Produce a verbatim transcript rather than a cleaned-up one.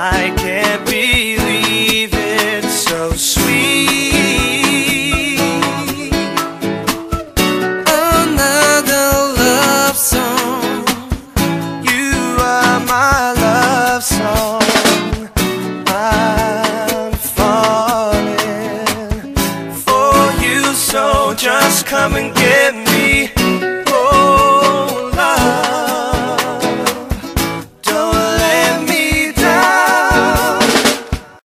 I can't believe it's so sweet. Another love song. You are my love song. I'm falling for you, so just come and